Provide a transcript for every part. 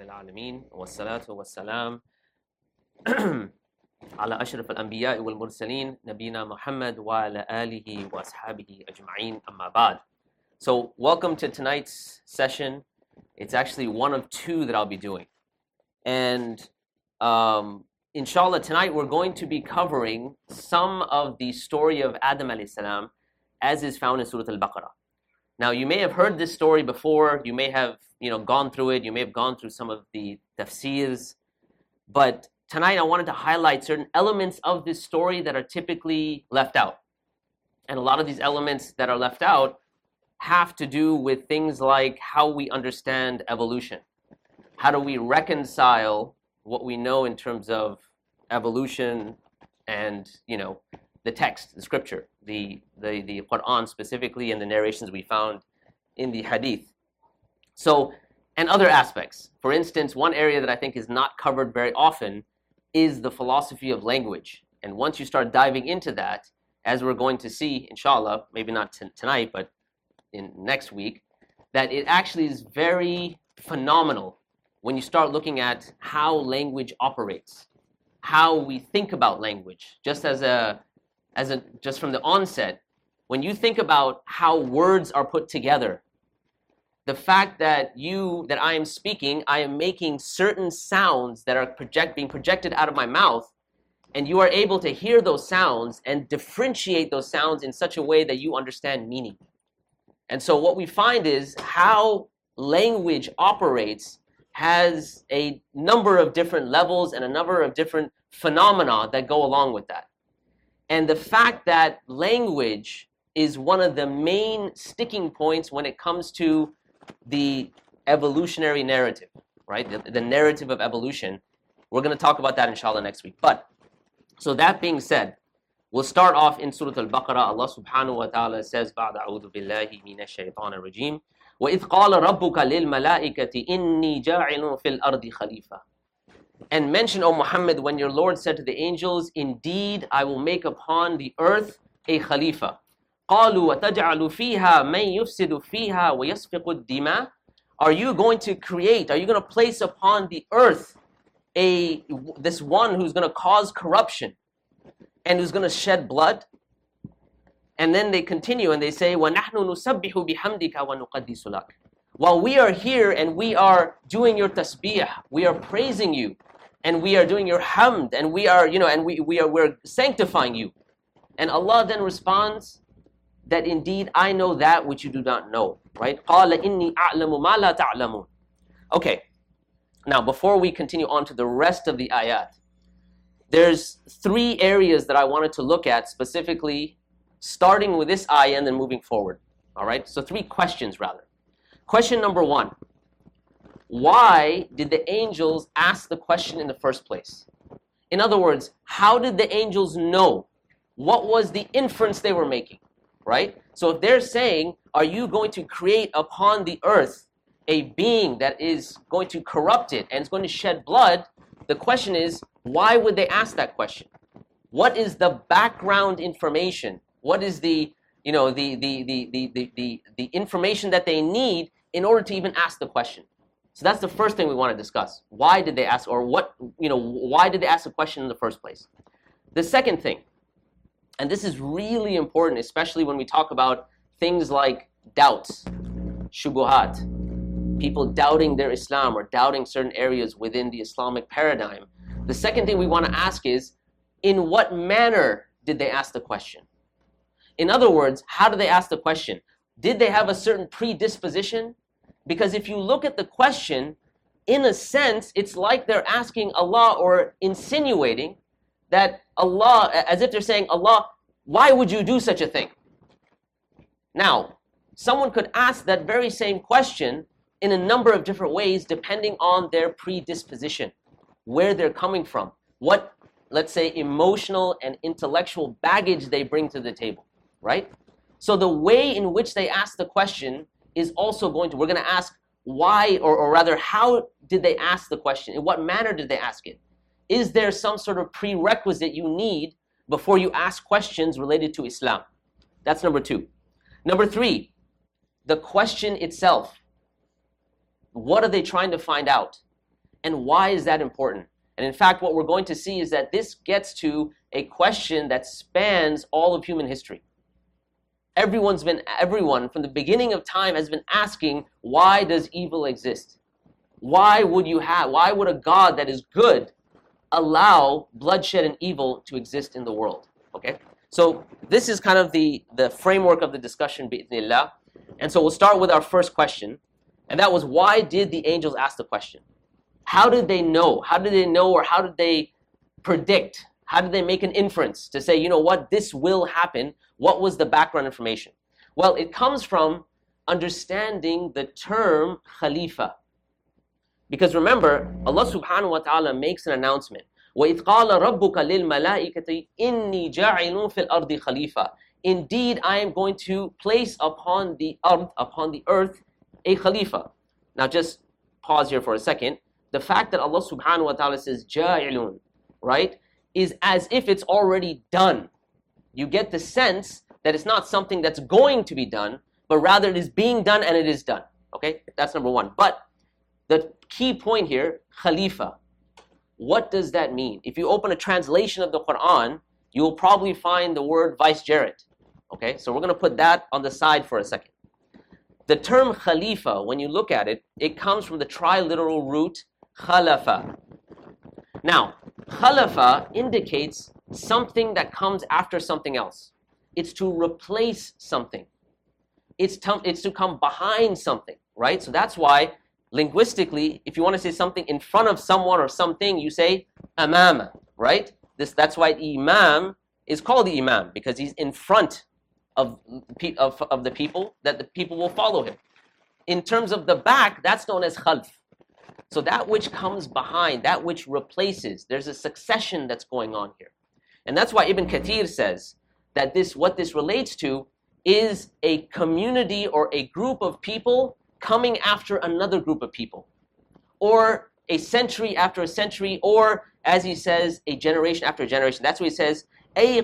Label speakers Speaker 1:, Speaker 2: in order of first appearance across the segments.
Speaker 1: العالمين والصلاة والسلام على أشرف الأنبياء والمرسلين نبينا محمد وعلى آله وأصحابه أجمعين أما بعد. So welcome to tonight's session. It's actually one of two that I'll be doing. And inshallah, tonight we're going to be covering some of the story of Adam alayhi salam as is found in Surah Al-Baqarah. Now, you may have heard this story before, you may have gone through it, you may have gone through some of the tafsirs, but tonight I wanted to highlight certain elements of this story that are typically left out. And a lot of these elements that are left out have to do with things like how we understand evolution. How do we reconcile what we know in terms of evolution and, the text, the scripture, the Quran specifically, and the narrations we found in the hadith. So, and other aspects. For instance, one area that I think is not covered very often is the philosophy of language. And once you start diving into that, as we're going to see, inshallah, maybe not tonight, but in next week, that it actually is very phenomenal when you start looking at how language operates, how we think about language, just just from the onset. When you think about how words are put together, the fact that I am speaking, I am making certain sounds that are being projected out of my mouth, and you are able to hear those sounds and differentiate those sounds in such a way that you understand meaning. And so what we find is how language operates has a number of different levels and a number of different phenomena that go along with that. And the fact that language is one of the main sticking points when it comes to the evolutionary narrative, right? The narrative of evolution. We're going to talk about that inshallah next week. But, so that being said, we'll start off in Surah Al-Baqarah. Allah subhanahu wa ta'ala says, بَعْدَ أَعُوذُ بِاللَّهِ مِنَ الشَّيْطَانِ الرَّجِيمِ وَإِذْ قَالَ رَبُّكَ لِلْمَلَائِكَةِ إِنِّي جَاعِلٌ فِي الْأَرْضِ خَلِيفَةً. And mention, O Muhammad, when your Lord said to the angels, indeed, I will make upon the earth a khalifa. قَالُوا وَتَجْعَلُ فِيهَا مَنْ يُفْسِدُ فِيهَا وَيَسْفِقُ الدِّمَاءِ. Are you going to place upon the earth this one who's going to cause corruption and who's going to shed blood? And then they continue and they say, وَنَحْنُ نُسَبِّحُ بِحَمْدِكَ وَنُقَدِّسُ لَكَ. While we are here and we are doing your tasbih, we are praising you, and we are doing your hamd, and we are, we're sanctifying you. And Allah then responds that indeed I know that which you do not know, right? قَالَ إِنِّي أَعْلَمُ مَا لَا تَعْلَمُونَ. Okay, now before we continue on to the rest of the ayat, there's three areas that I wanted to look at specifically, starting with this ayah and then moving forward, all right? So three questions rather. Question number one, why did the angels ask the question in the first place? In other words, how did the angels know? What was the inference they were making, right? So if they're saying, are you going to create upon the earth a being that is going to corrupt it and is going to shed blood, the question is, why would they ask that question? What is the background information? What is the information that they need in order to even ask the question? So that's the first thing we want to discuss. Why did they ask, or why did they ask the question in the first place? The second thing, and this is really important, especially when we talk about things like doubts, shubuhat, people doubting their Islam or doubting certain areas within the Islamic paradigm. The second thing we want to ask is, in what manner did they ask the question? In other words, how did they ask the question? Did they have a certain predisposition? Because if you look at the question, in a sense, it's like they're asking Allah or insinuating that Allah, as if they're saying, Allah, why would you do such a thing? Now, someone could ask that very same question in a number of different ways depending on their predisposition, where they're coming from, what, let's say, emotional and intellectual baggage they bring to the table, right? So the way in which they ask the question is also we're going to ask why, or rather, how did they ask the question? In what manner did they ask it? Is there some sort of prerequisite you need before you ask questions related to Islam? That's number two. Number three, the question itself. What are they trying to find out? And why is that important? And in fact, what we're going to see is that this gets to a question that spans all of human history. Everyone from the beginning of time has been asking, why does evil exist? Why would a God that is good allow bloodshed and evil to exist in the world? Okay? So this is kind of the framework of the discussion, bi'idhnillah. And so we'll start with our first question. And that was, why did the angels ask the question? How did they know? How did they know, or how did they predict? How did they make an inference to say, you know what, this will happen? What was the background information? Well, it comes from understanding the term Khalifa. Because remember, Allah subhanahu wa ta'ala makes an announcement. وَإِذْ قَالَ رَبُّكَ لِلْمَلَائِكَةِ إِنِّي جَاعِلٌ فِي الْأَرْضِ خَلِيفَةً. Indeed, I am going to place upon the earth, a Khalifa. Now just pause here for a second. The fact that Allah subhanahu wa ta'ala says جَاعِلٌ, right, is as if it's already done. You get the sense that it's not something that's going to be done, but rather it is being done and it is done. Okay, that's number one. But the key point here, Khalifa, what does that mean? If you open a translation of the Quran, you will probably find the word vicegerent. Okay, so we're going to put that on the side for a second. The term Khalifa, when you look at it, it comes from the triliteral root khalafa. Now, khalafa indicates something that comes after something else. It's to replace something. It's to come behind something, right? So that's why, linguistically, if you want to say something in front of someone or something, you say amama, right? That's why imam is called the imam, because he's in front of the people, that the people will follow him. In terms of the back, that's known as khalf. So that which comes behind, that which replaces, there's a succession that's going on here. And that's why Ibn Kathir says that what this relates to is a community or a group of people coming after another group of people, or a century after a century, or as he says, a generation after a generation. That's what he says, أي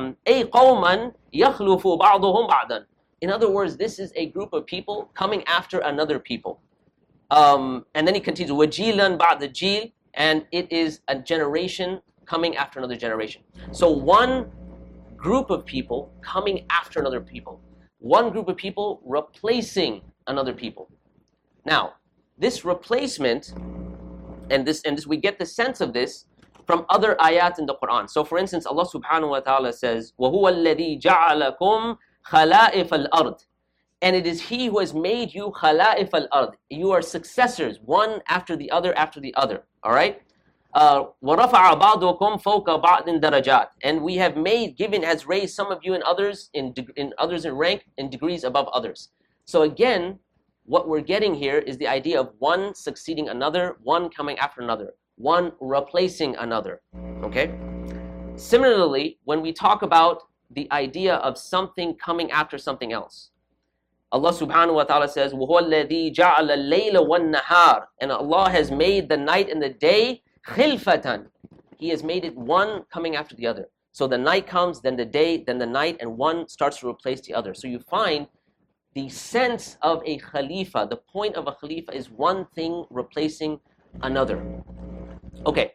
Speaker 1: قوما يخلف بعضهم بعضا. In other words, this is a group of people coming after another people. And then he continues, وَجِيلًا بَعْدَ جِيل, and it is a generation coming after another generation. So one group of people coming after another people. One group of people replacing another people. Now, this replacement, and this we get the sense of this from other ayat in the Quran. So for instance, Allah subhanahu wa ta'ala says, وَهُوَ الَّذِي جَعَلَكُمْ خَلَائِفَ الْأَرْضِ. And it is He who has made you خَلَائِفَ الْأَرْضِ. You are successors, one after the other after the other. All right? وَرَفَعَ بَعْضُكُمْ فَوْقَ بَعْضٍ دَرَجَاتٍ. And we have has raised some of you and others in rank and degrees above others. So again, what we're getting here is the idea of one succeeding another, one coming after another, one replacing another. Okay? Similarly, when we talk about the idea of something coming after something else, Allah subhanahu wa ta'ala says, وَهُوَ الَّذِي جَعَلَ اللَّيْلَ وَالنَّهَارِ. And Allah has made the night and the day khilfatan. He has made it one coming after the other. So the night comes, then the day, then the night, and one starts to replace the other. So you find the sense of a khalifa, the point of a khalifa is one thing replacing another. Okay,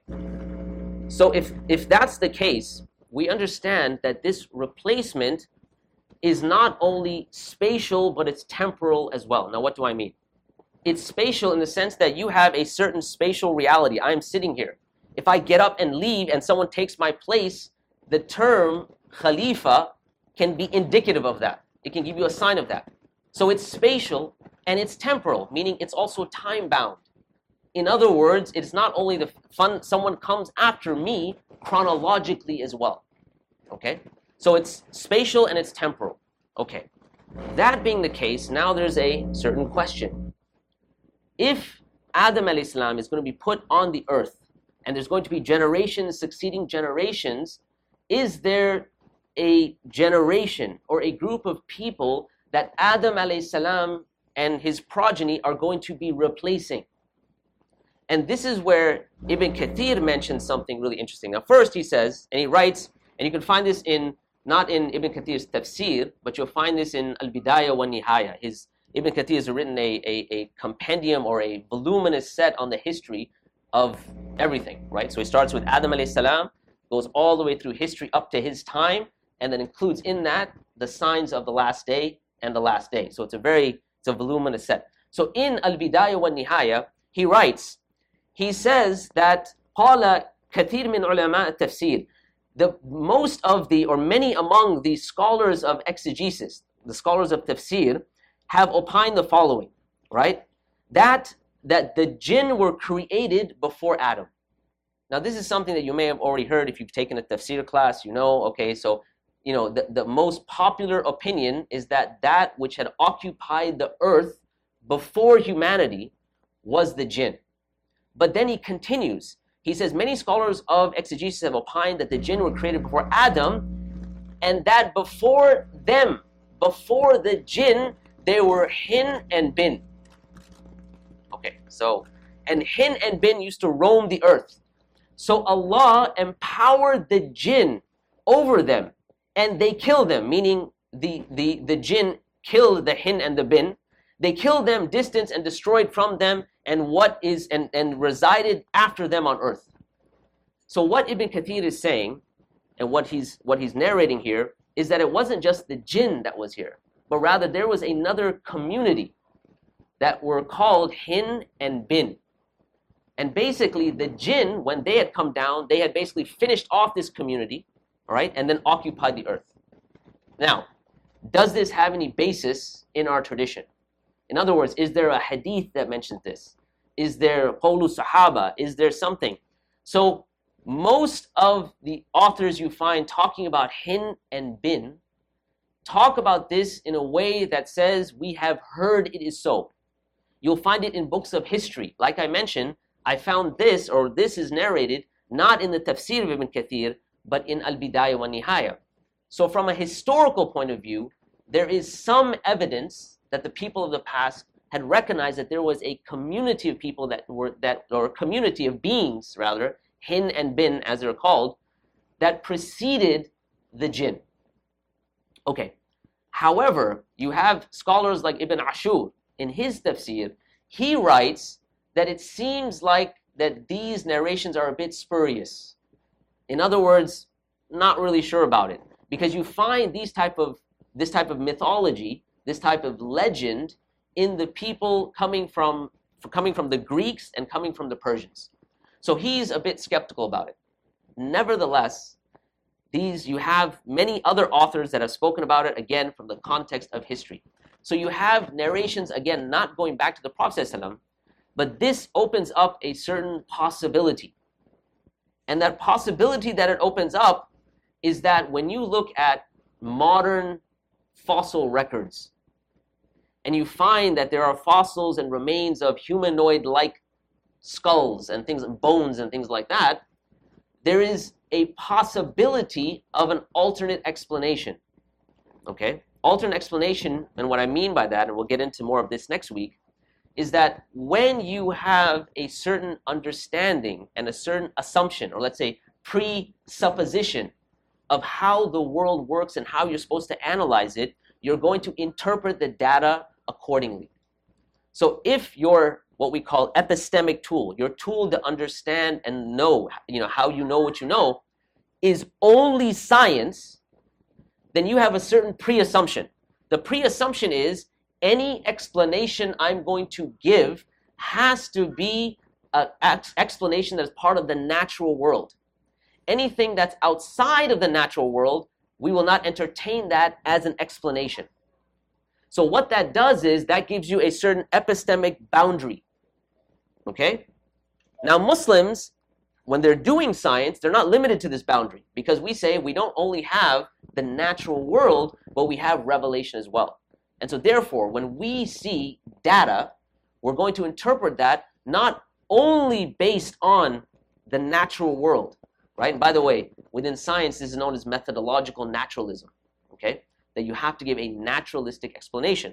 Speaker 1: so if that's the case, we understand that this replacement is not only spatial, but it's temporal as well. Now, what do I mean? It's spatial in the sense that you have a certain spatial reality. I'm sitting here. If I get up and leave and someone takes my place, the term khalifa can be indicative of that. It can give you a sign of that. So it's spatial and it's temporal, meaning it's also time-bound. In other words, it's not only someone comes after me chronologically as well. Okay? So it's spatial and it's temporal. Okay. That being the case, now there's a certain question. If Adam alayhi salam is going to be put on the earth, and there's going to be generations succeeding generations, is there a generation or a group of people that Adam alayhi salam and his progeny are going to be replacing? And this is where Ibn Kathir mentions something really interesting. Now first he says, and he writes, and you can find this not in Ibn Kathir's tafsir, but you'll find this in Al-Bidayah wa Nihaya. Ibn Kathir has written a compendium or a voluminous set on the history of everything, right? So he starts with Adam alayhi salam, goes all the way through history up to his time, and then includes in that the signs of the last day and the last day. So it's a voluminous set. So in Al-Bidayah wa Nihaya, he writes, he says that قال كثير من علماء التفسير, many among the scholars of exegesis, the scholars of tafsir, have opined the following, right? That the jinn were created before Adam. Now this is something that you may have already heard if you've taken a tafsir class, okay, so the most popular opinion is that which had occupied the earth before humanity was the jinn. But then he continues. He says, many scholars of exegesis have opined that the jinn were created before Adam, and that before the jinn, there were hin and bin. Okay, so, and hin and bin used to roam the earth. So Allah empowered the jinn over them, and they killed them, meaning the jinn killed the hin and the bin. They killed them, distanced and destroyed from them, and resided after them on earth. So what Ibn Kathir is saying, and what he's narrating here, is that it wasn't just the jinn that was here, but rather there was another community that were called hin and bin. And basically the jinn, when they had come down, they had basically finished off this community, all right, and then occupied the earth. Now, does this have any basis in our tradition? In other words, is there a hadith that mentions this? Is there qawlu sahaba? Is there something? So most of the authors you find talking about hin and bin talk about this in a way that says, we have heard it is so. You'll find it in books of history. Like I mentioned, I found this is narrated not in the tafsir of Ibn Kathir, but in Al-Bidayah wa Nihaya. So from a historical point of view, there is some evidence that the people of the past had recognized that there was a community of people or a community of beings, rather, hin and bin as they're called, that preceded the jinn. Okay. However, you have scholars like Ibn Ashur in his tafsir. He writes that it seems like that these narrations are a bit spurious. In other words, not really sure about it, because you find this type of mythology, this type of legend in the people coming from the Greeks and coming from the Persians. So he's a bit skeptical about it. Nevertheless, you have many other authors that have spoken about it, again, from the context of history. So you have narrations, again, not going back to the Prophet ﷺ, but this opens up a certain possibility. And that possibility that it opens up is that when you look at modern fossil records, and you find that there are fossils and remains of humanoid-like skulls and things, bones and things like that, there is a possibility of an alternate explanation. Okay? Alternate explanation, and what I mean by that, and we'll get into more of this next week, is that when you have a certain understanding and a certain assumption, or let's say presupposition of how the world works and how you're supposed to analyze it, you're going to interpret the data accordingly. So if your what we call epistemic tool, your tool to understand and know, how you know what you know, is only science, then you have a certain pre-assumption. The pre-assumption is any explanation I'm going to give has to be an explanation that is part of the natural world. Anything that's outside of the natural world, we will not entertain that as an explanation. So what that does is that gives you a certain epistemic boundary. Okay? Now Muslims, when they're doing science, they're not limited to this boundary, because we say we don't only have the natural world, but we have revelation as well. And so therefore, when we see data, we're going to interpret that not only based on the natural world, right? And by the way, within science, this is known as methodological naturalism, okay? That you have to give a naturalistic explanation.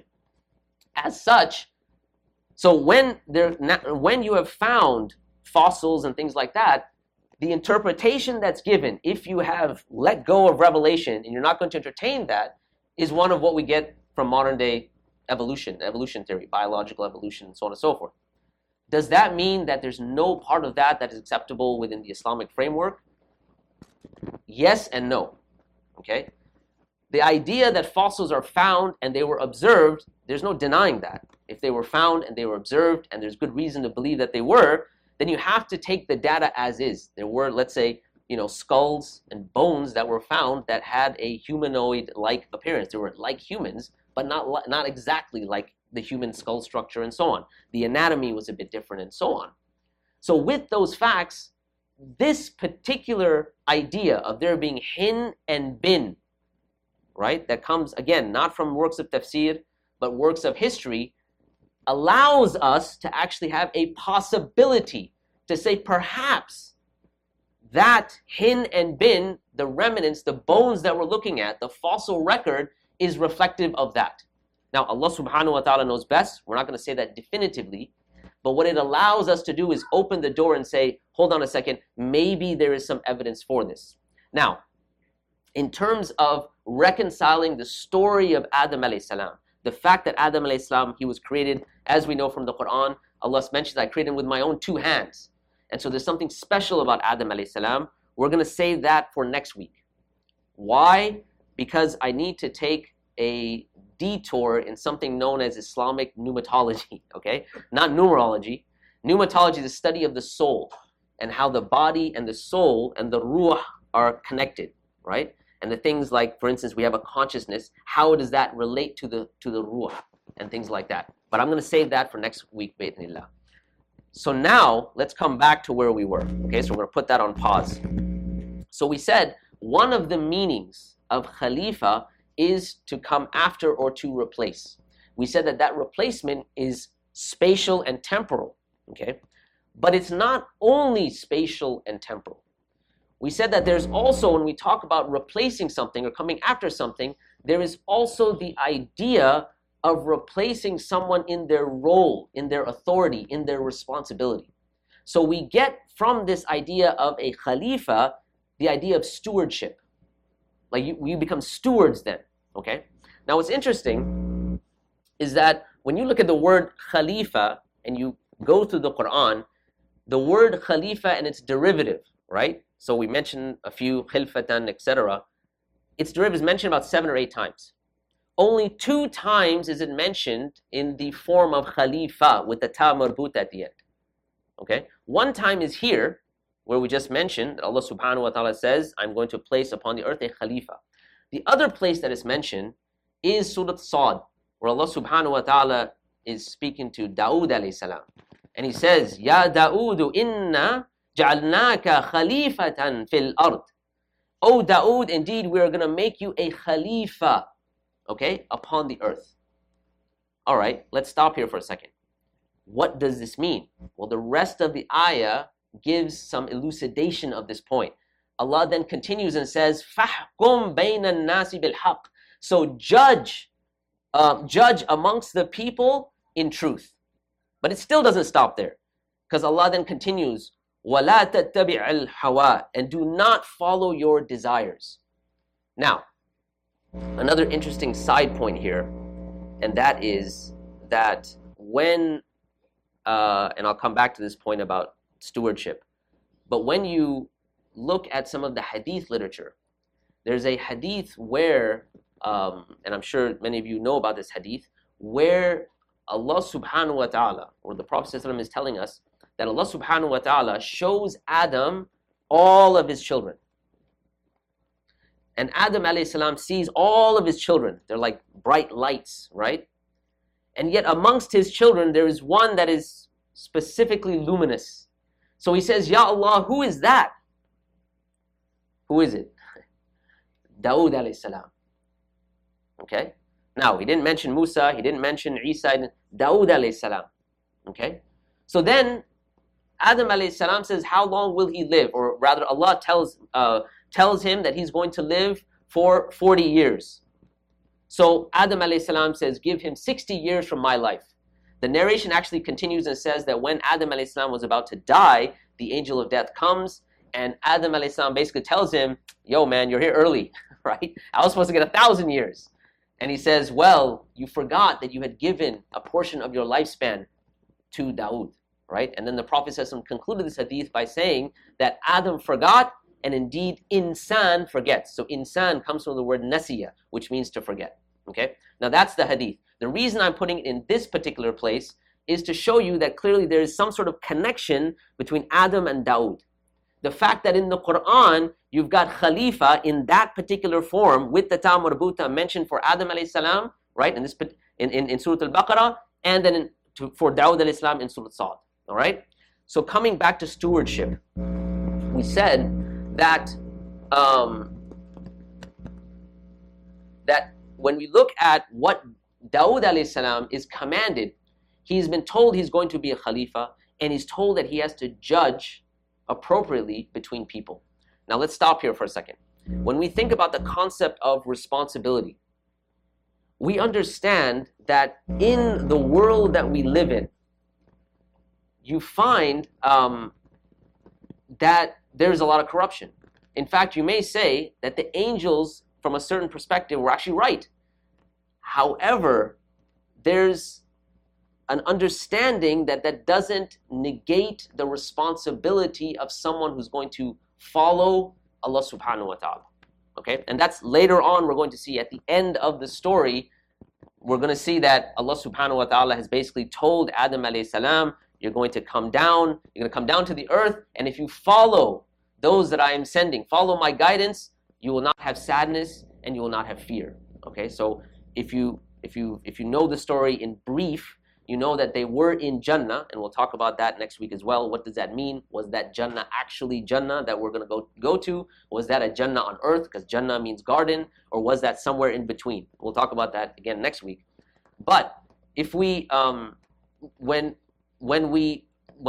Speaker 1: As such, so when you have found fossils and things like that, the interpretation that's given, if you have let go of revelation and you're not going to entertain that, is one of what we get from modern day evolution theory, biological evolution, and so on and so forth. Does that mean that there's no part of that that is acceptable within the Islamic framework? Yes and no. Okay? The idea that fossils are found and they were observed, there's no denying that. If they were found and they were observed and there's good reason to believe that they were, then you have to take the data as is. There were, let's say, skulls and bones that were found that had a humanoid-like appearance. They were like humans, but not exactly like the human skull structure and so on. The anatomy was a bit different and so on. So with those facts, this particular idea of there being hin and bin, right, that comes, again, not from works of tafsir, but works of history, allows us to actually have a possibility to say perhaps that hin and bin, the remnants, the bones that we're looking at, the fossil record, is reflective of that. Now, Allah subhanahu wa ta'ala knows best. We're not going to say that definitively. But what it allows us to do is open the door and say, hold on a second, maybe there is some evidence for this. Now, in terms of reconciling the story of Adam alayhi salam, the fact that Adam alayhi salam, he was created, as we know from the Quran, Allah mentions, I created him with my own 2 hands. And so there's something special about Adam alayhi salam. We're going to save that for next week. Why? Because I need to take a detour in something known as Islamic pneumatology, okay? Not numerology. Pneumatology is the study of the soul and how the body and the soul and the ruh are connected, right? And the things like, for instance, we have a consciousness. How does that relate to the ruh and things like that? But I'm going to save that for next week, bi'idhnillah. So now, let's come back to where we were, okay? So we're going to put that on pause. So we said one of the meanings of Khalifa is to come after or to replace. We said that replacement is spatial and temporal, okay? But it's not only spatial and temporal. We said that there's also, when we talk about replacing something or coming after something, there is also the idea of replacing someone in their role, in their authority, in their responsibility. So we get from this idea of a Khalifa, the idea of stewardship. Like you become stewards then, okay? Now what's interesting is that when you look at the word Khalifa and you go through the Quran, the word Khalifa and its derivative, right? So we mentioned a few, khilfatan, etc. Its derivative is mentioned about 7 or 8 times. Only 2 times is it mentioned in the form of Khalifa with the ta marbut at the end, okay? 1 time is here, where we just mentioned that Allah subhanahu wa ta'ala says, I'm going to place upon the earth a Khalifa. The other place that is mentioned is Surah Sad, where Allah subhanahu wa ta'ala is speaking to Dawood alayhi salam. And he says, Ya Dawood, inna ja'alnaka khalifatan fil ard. O Dawood, indeed we are going to make you a Khalifa, okay, upon the earth. All right, let's stop here for a second. What does this mean? Well, the rest of the ayah gives some elucidation of this point. Allah then continues and says, فَحْكُمْ بَيْنَ النَّاسِ بِالْحَقِّ. So judge amongst the people in truth. But it still doesn't stop there. Because Allah then continues, وَلَا تَتَّبِعَ الْحَوَىٰ. And do not follow your desires. Now, another interesting side point here, and that is that when, and I'll come back to this point about stewardship, but when you look at some of the hadith literature, there's a hadith where, and I'm sure many of you know about this hadith, where Allah subhanahu wa ta'ala, or the Prophet ﷺ is telling us that Allah subhanahu wa ta'ala shows Adam all of his children. And Adam alayhi salam sees all of his children. They're like bright lights, right? And yet amongst his children, there is one that is specifically luminous. So he says, Ya Allah, who is that? Who is it? Dawood alayhi salam. Okay? Now, he didn't mention Musa, he didn't mention Isa, Dawood alayhi salam. Okay? So then, Adam alayhi salam says, how long will he live? Or rather, Allah tells him that he's going to live for 40 years. So Adam alayhi salam says, give him 60 years from my life. The narration actually continues and says that when Adam alayhi salam was about to die, the angel of death comes, and Adam alayhi salam basically tells him, yo man, you're here early, right? I was supposed to get 1,000 years. And he says, well, you forgot that you had given a portion of your lifespan to Dawood. right? And then the Prophet ﷺ concluded this hadith by saying that Adam forgot, and indeed insan forgets. So insan comes from the word nasiya, which means to forget. Okay? Now that's the hadith. The reason I'm putting it in this particular place is to show you that clearly there is some sort of connection between Adam and Dawood. The fact that in the Quran, you've got Khalifa in that particular form with the ta marbuta mentioned for Adam alayhi salam, right, in Surah Al-Baqarah, and then for Dawood alayhi salam in Surah Sa'd, all right? So coming back to stewardship, we said that, that when we look at what Dawood alayhi salam is commanded, he's been told he's going to be a Khalifa, and he's told that he has to judge appropriately between people. Now let's stop here for a second. When we think about the concept of responsibility, we understand that in the world that we live in, you find that there's a lot of corruption. In fact, you may say that the angels, from a certain perspective, were actually right. However, there's an understanding that that doesn't negate the responsibility of someone who's going to follow Allah subhanahu wa ta'ala. Okay? And that's later on we're going to see at the end of the story, we're going to see that Allah subhanahu wa ta'ala has basically told Adam alayhi salam, you're going to come down to the earth, and if you follow those that I am sending, follow my guidance, you will not have sadness and you will not have fear. Okay? So if you know the story in brief, you know that they were in Jannah, and we'll talk about that next week as well. What does that mean? Was that Jannah actually Jannah that we're going to go to? Was that a Jannah on earth, because Jannah means garden, or was that somewhere in between? We'll talk about that again next week. But if we, when we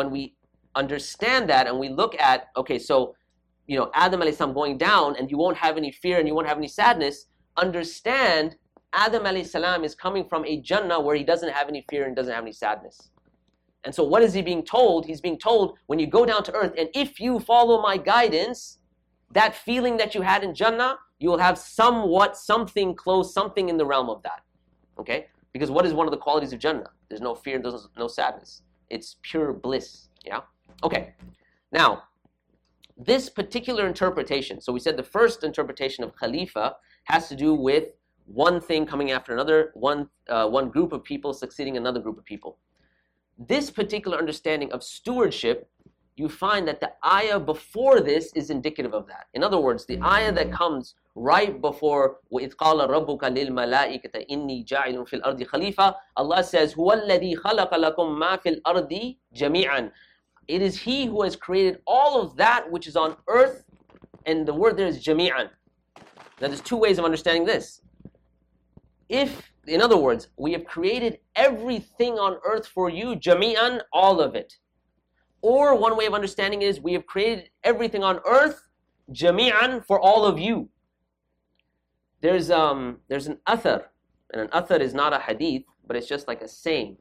Speaker 1: understand that and we look at, okay, so, you know, Adam alayhi salam going down, and you won't have any fear and you won't have any sadness, understand Adam alayhi salam is coming from a Jannah where he doesn't have any fear and doesn't have any sadness. And so what is he being told? He's being told, when you go down to earth, and if you follow my guidance, that feeling that you had in Jannah, you will have somewhat something close, something in the realm of that. Okay? Because what is one of the qualities of Jannah? There's no fear, there's no sadness. It's pure bliss. Yeah? Okay. Now, this particular interpretation, so we said the first interpretation of Khalifa has to do with one thing coming after another, one group of people succeeding another group of people. This particular understanding of stewardship, you find that the ayah before this is indicative of that. In other words, the ayah that comes right before وَإِذْ قَالَ رَبُّكَ لِلْمَلَائِكَةِ إِنِّي جَاعِلٌ فِي الْأَرْضِ خَلِيفَةً, Allah says, هُوَ الَّذِي خَلَقَ لَكُم مَا فِي الْأَرْضِ جَمِيعًا. It is He who has created all of that which is on earth, and the word there is جَمِيعًا. Now there's two ways of understanding this. If, in other words, we have created everything on earth for you, jami'an, all of it. Or one way of understanding is, we have created everything on earth, jami'an, for all of you. There's an athar, and an athar is not a hadith, but it's just like a saying.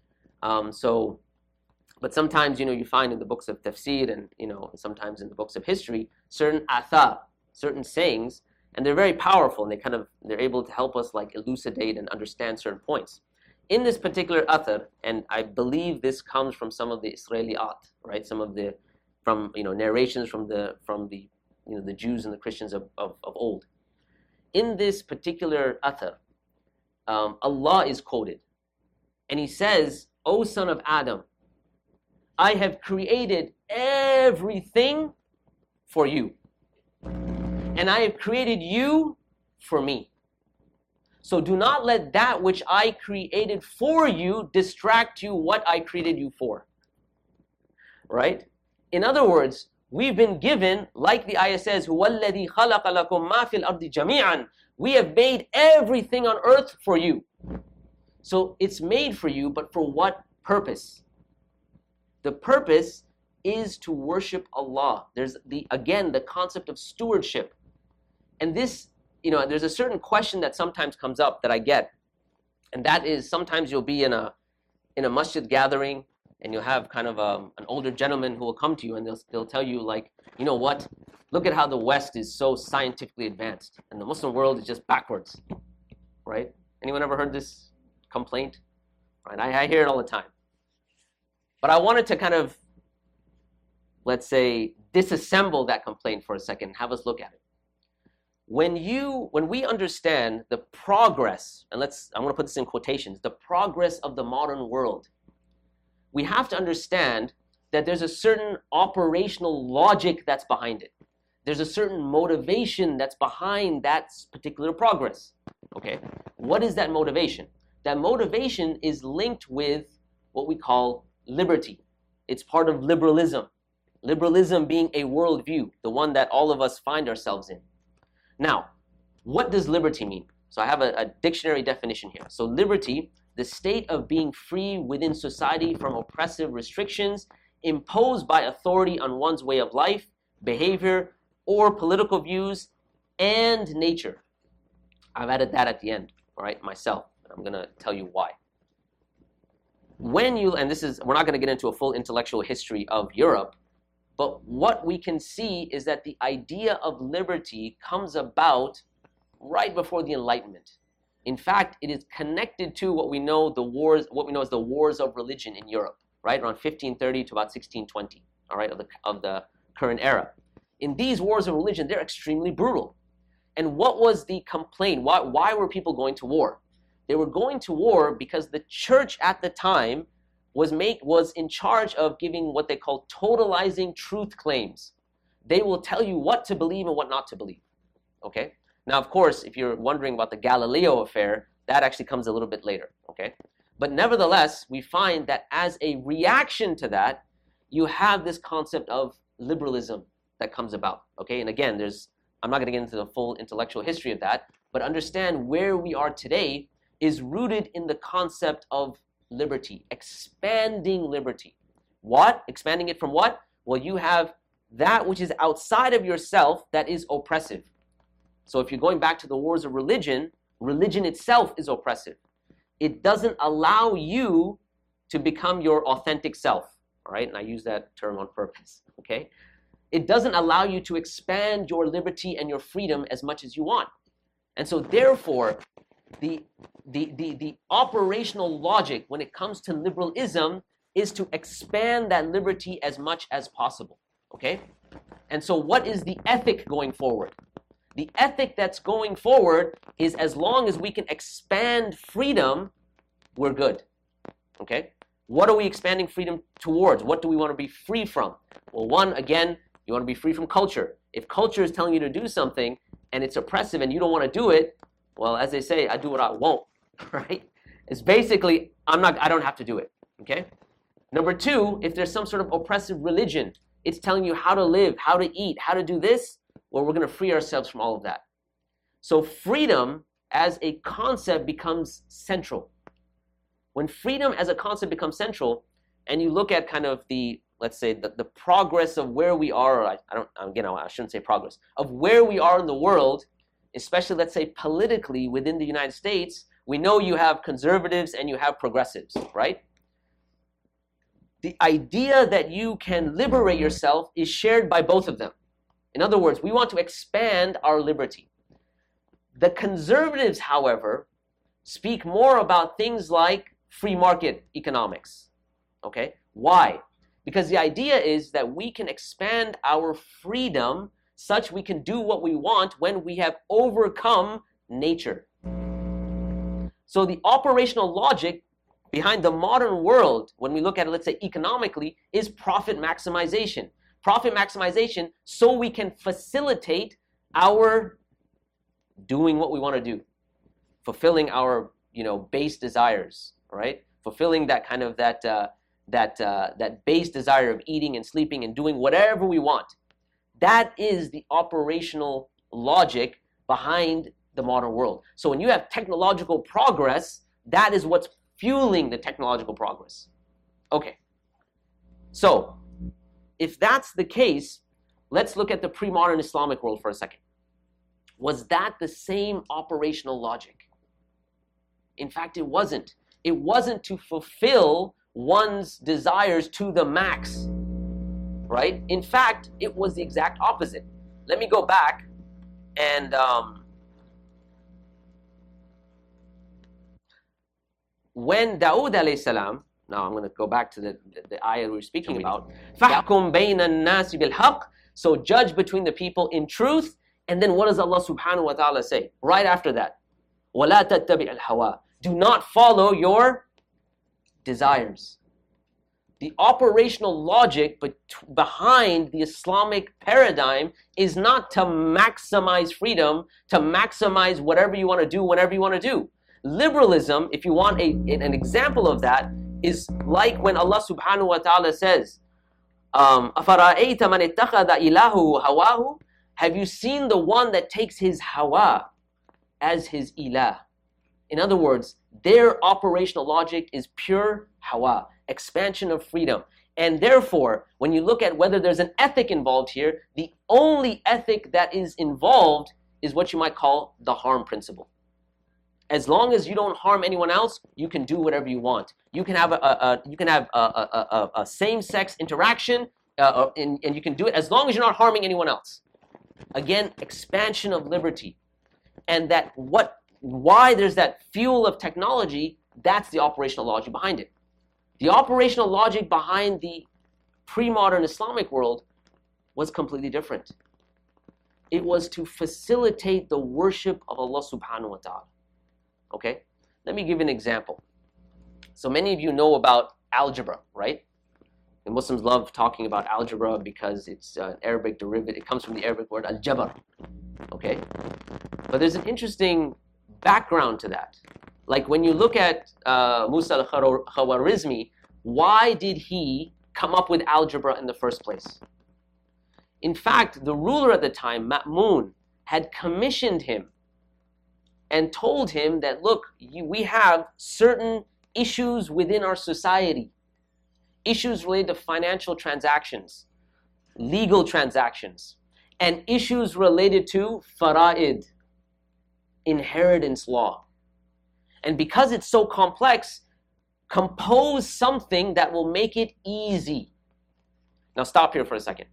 Speaker 1: But sometimes, you know, you find in the books of tafsir and, you know, sometimes in the books of history, certain athar, certain sayings, and they're very powerful, and they're able to help us like elucidate and understand certain points. In this particular athar, and I believe this comes from some of the Israeliyat, right? Some of the narrations from the Jews and the Christians of old. In this particular athar, Allah is quoted, and He says, "O son of Adam, I have created everything for you. And I have created you for me. So do not let that which I created for you distract you what I created you for." Right? In other words, we've been given, like the ayah says, هُوَ الَّذِي خَلَقَ لَكُم مَا فِي الْأَرْضِ جَمِيعًا. We have made everything on earth for you. So it's made for you, but for what purpose? The purpose is to worship Allah. There's the concept of stewardship. And this, you know, there's a certain question that sometimes comes up that I get, and that is, sometimes you'll be in a masjid gathering, and you'll have kind of an older gentleman who will come to you, and they'll tell you, like, you know what, look at how the West is so scientifically advanced, and the Muslim world is just backwards, right? Anyone ever heard this complaint? Right? I hear it all the time. But I wanted to kind of, let's say, disassemble that complaint for a second and have us look at it. When we understand the progress, and I'm going to put this in quotations, the progress of the modern world, we have to understand that there's a certain operational logic that's behind it. There's a certain motivation that's behind that particular progress. Okay, what is that motivation? That motivation is linked with what we call liberty. It's part of liberalism. Liberalism being a worldview, the one that all of us find ourselves in. Now, what does liberty mean? So I have a dictionary definition here. So liberty, the state of being free within society from oppressive restrictions imposed by authority on one's way of life, behavior, or political views and nature. I've added that at the end, all right, myself. I'm going to tell you why. We're not going to get into a full intellectual history of Europe, but what we can see is that the idea of liberty comes about right before the Enlightenment. In fact, it is connected to what we know as the wars of religion in Europe, right, around 1530 to about 1620, all right, of the current era. In these wars of religion, they're extremely brutal. And what was the complaint? Why were people going to war? They were going to war because the church at the time was in charge of giving what they call totalizing truth claims. They will tell you what to believe and what not to believe. Okay? Now, of course, if you're wondering about the Galileo affair, that actually comes a little bit later. Okay? But nevertheless, we find that as a reaction to that, you have this concept of liberalism that comes about. Okay? And again, I'm not going to get into the full intellectual history of that, but understand where we are today is rooted in the concept of liberty, expanding liberty. What? Expanding it from what? Well, you have that which is outside of yourself that is oppressive. So if you're going back to the wars of religion, religion itself is oppressive. It doesn't allow you to become your authentic self, all right? And I use that term on purpose, okay? It doesn't allow you to expand your liberty and your freedom as much as you want. And so therefore, the operational logic when it comes to liberalism is to expand that liberty as much as possible, okay? And so what is the ethic going forward? The ethic that's going forward is as long as we can expand freedom, we're good, okay? What are we expanding freedom towards? What do we want to be free from? Well, one, again, you want to be free from culture. If culture is telling you to do something and it's oppressive and you don't want to do it, well, as they say, I do what I won't, right? It's basically, I don't have to do it, okay? Number two, if there's some sort of oppressive religion, it's telling you how to live, how to eat, how to do this, well, we're going to free ourselves from all of that. So freedom as a concept becomes central. When freedom as a concept becomes central, and you look at kind of let's say, the progress of where we are, I shouldn't say progress, of where we are in the world, especially, let's say, politically within the United States, we know you have conservatives and you have progressives, right? The idea that you can liberate yourself is shared by both of them. In other words, we want to expand our liberty. The conservatives, however, speak more about things like free market economics, okay? Why? Because the idea is that we can expand our freedom such we can do what we want when we have overcome nature. So the operational logic behind the modern world, when we look at it, let's say economically, is profit maximization. Profit maximization so we can facilitate our doing what we want to do, fulfilling our base desires, right? Fulfilling that kind of that base desire of eating and sleeping and doing whatever we want. That is the operational logic behind the modern world. So when you have technological progress, that is what's fueling the technological progress. Okay. So if that's the case, let's look at the pre-modern Islamic world for a second. Was that the same operational logic? In fact, it wasn't. It wasn't to fulfill one's desires to the max, right? In fact, it was the exact opposite. Let me go back and when Dawood alayhi salam Now I'm going to go back to the ayah we were speaking about. فَحْكُمْ بَيْنَ النَّاسِ بِالْحَقِّ. So judge between the people in truth. And then what does Allah subhanahu wa ta'ala say? Right after that. وَلَا تَتَّبِعِ الْهَوَىٰ. Do not follow your desires. The operational logic behind the Islamic paradigm is not to maximize freedom, to maximize whatever you want to do, whenever you want to do. Liberalism, if you want an example of that, is like when Allah subhanahu wa ta'ala says, أَفَرَأَيْتَ مَنِ اتَّخَذَ إِلَهُ هَوَاهُ. Have you seen the one that takes his hawa as his ilah? In other words, their operational logic is pure hawa, expansion of freedom. And therefore, when you look at whether there's an ethic involved here, the only ethic that is involved is what you might call the harm principle. As long as you don't harm anyone else, you can do whatever you want. You can have a same-sex interaction, and you can do it as long as you're not harming anyone else. Again, expansion of liberty. And why there's that fuel of technology, that's the operational logic behind it. The operational logic behind the pre-modern Islamic world was completely different. It was to facilitate the worship of Allah subhanahu wa ta'ala. Okay? Let me give you an example. So many of you know about algebra, right? And Muslims love talking about algebra because it's an Arabic derivative. It comes from the Arabic word al-jabr. Okay? But there's an interesting background to that. Like when you look at Musa al-Khawarizmi, why did he come up with algebra in the first place? In fact, the ruler at the time, Ma'mun, had commissioned him and told him that, look, we have certain issues within our society, issues related to financial transactions, legal transactions, and issues related to fara'id, inheritance law. And because it's so complex, compose something that will make it easy. Now stop here for a second.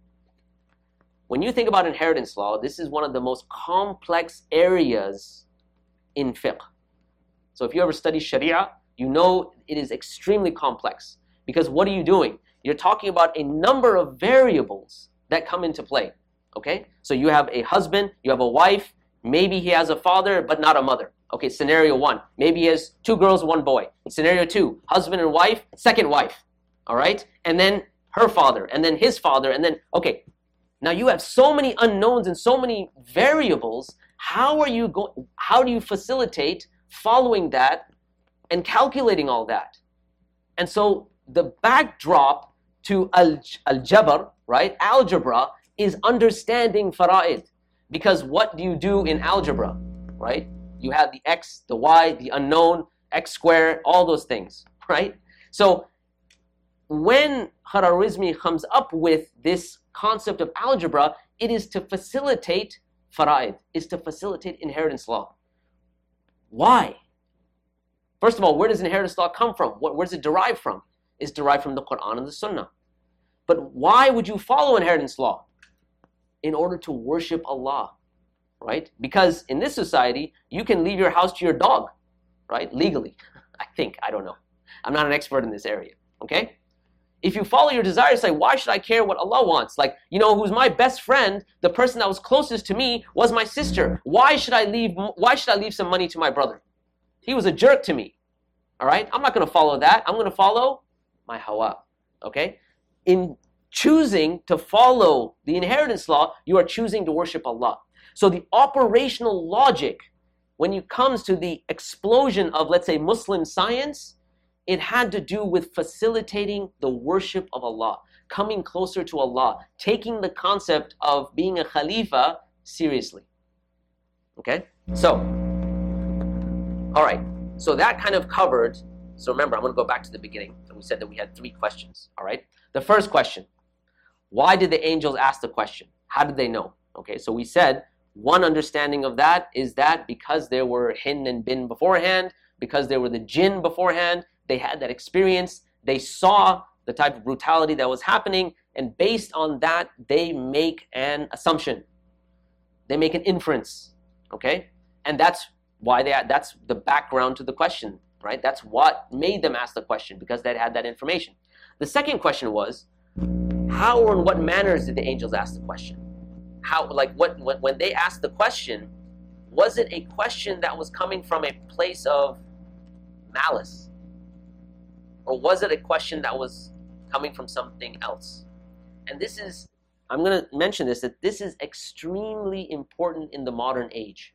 Speaker 1: When you think about inheritance law, this is one of the most complex areas in fiqh. So if you ever study Sharia, you know it is extremely complex. Because what are you doing? You're talking about a number of variables that come into play. Okay? So you have a husband, you have a wife, maybe he has a father but not a mother. Okay, scenario one. Maybe he has 2 girls, 1 boy. Scenario 2, husband and wife, second wife. All right? And then her father, and then his father, and then, okay. Now you have so many unknowns and so many variables. How do you facilitate following that and calculating all that? And so the backdrop to al-jabr, right, algebra, is understanding fara'id. Because what do you do in algebra, right? You have the x, the y, the unknown, x squared, all those things, right? So when Khawarizmi comes up with this concept of algebra, it is to facilitate fara'id, is to facilitate inheritance law. Why? First of all, where does inheritance law come from? Where does it derive from? It's derived from the Quran and the Sunnah. But why would you follow inheritance law? In order to worship Allah, right? Because in this society, you can leave your house to your dog, right? Legally, I think. I don't know. I'm not an expert in this area, okay? If you follow your desires, say, why should I care what Allah wants? Like, you know, who's my best friend, the person that was closest to me was my sister. Why should I leave some money to my brother? He was a jerk to me, all right? I'm not going to follow that. I'm going to follow my hawa, okay? In choosing to follow the inheritance law, you are choosing to worship Allah. So the operational logic, when it comes to the explosion of, let's say, Muslim science, it had to do with facilitating the worship of Allah, coming closer to Allah, taking the concept of being a Khalifa seriously. Okay? So, all right. So that kind of covered, so remember, I'm going to go back to the beginning. And we said that we had 3 questions, all right? The first question, why did the angels ask the question? How did they know? Okay, so we said one understanding of that is that because there were hin and bin beforehand, because there were the jinn beforehand, they had that experience, they saw the type of brutality that was happening, and based on that, they make an assumption. They make an inference, okay? And that's why that's the background to the question. right? That's what made them ask the question, because they had that information. The second question was, how or in what manners did the angels ask the question? How, like, when they asked the question, was it a question that was coming from a place of malice? Or was it a question that was coming from something else? And this is, I'm going to mention this, that this is extremely important in the modern age.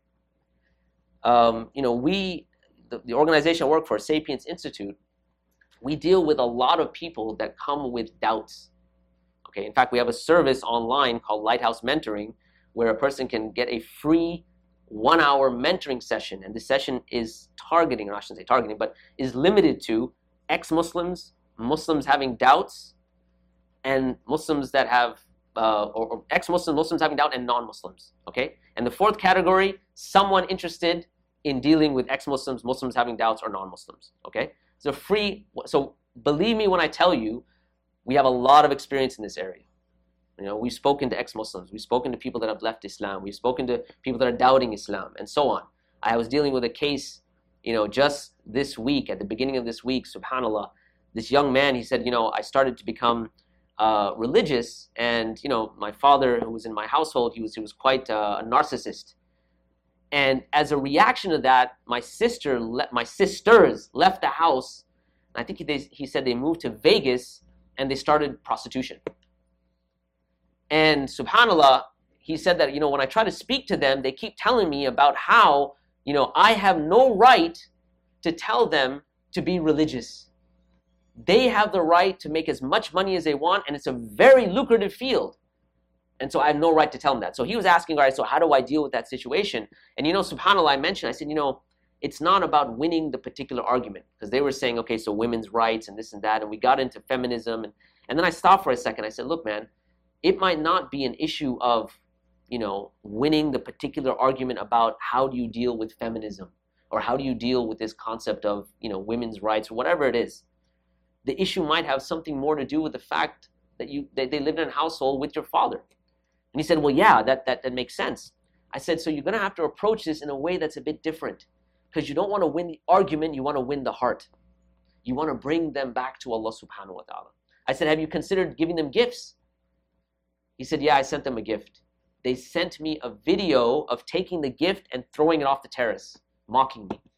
Speaker 1: The organization I work for, Sapiens Institute, we deal with a lot of people that come with doubts. Okay, in fact, we have a service online called Lighthouse Mentoring, where a person can get a free 1-hour mentoring session, and this session is targeting, or I shouldn't say targeting, but is limited to ex-Muslims, Muslims having doubts, and Muslims that have, or ex-Muslims, Muslims having doubt, and non-Muslims, okay? And the fourth category, someone interested in dealing with ex-Muslims, Muslims having doubts, or non-Muslims, okay? So so believe me when I tell you, we have a lot of experience in this area. You know, we've spoken to ex-Muslims, we've spoken to people that have left Islam, we've spoken to people that are doubting Islam, and so on. I was dealing with a case, just this week, at the beginning of this week, subhanAllah, this young man, he said, I started to become religious, and, my father, who was in my household, he was quite a narcissist. And as a reaction to that, my sisters left the house. I think he said they moved to Vegas, and they started prostitution. And subhanAllah, he said that, when I try to speak to them, they keep telling me about how, I have no right to tell them to be religious. They have the right to make as much money as they want, and it's a very lucrative field. And so I have no right to tell them that. So he was asking, all right, so how do I deal with that situation? And subhanAllah, I mentioned, I said, it's not about winning the particular argument, because they were saying, okay, so women's rights and this and that, and we got into feminism. And then I stopped for a second. I said, look, man, it might not be an issue of, winning the particular argument about how do you deal with feminism, or how do you deal with this concept of, women's rights, or whatever it is. The issue might have something more to do with the fact that they lived in a household with your father. And he said, well, yeah, that makes sense. I said, so you're going to have to approach this in a way that's a bit different, because you don't want to win the argument, you want to win the heart. You want to bring them back to Allah subhanahu wa ta'ala. I said, have you considered giving them gifts? He said, yeah, I sent them a gift. They sent me a video of taking the gift and throwing it off the terrace, mocking me.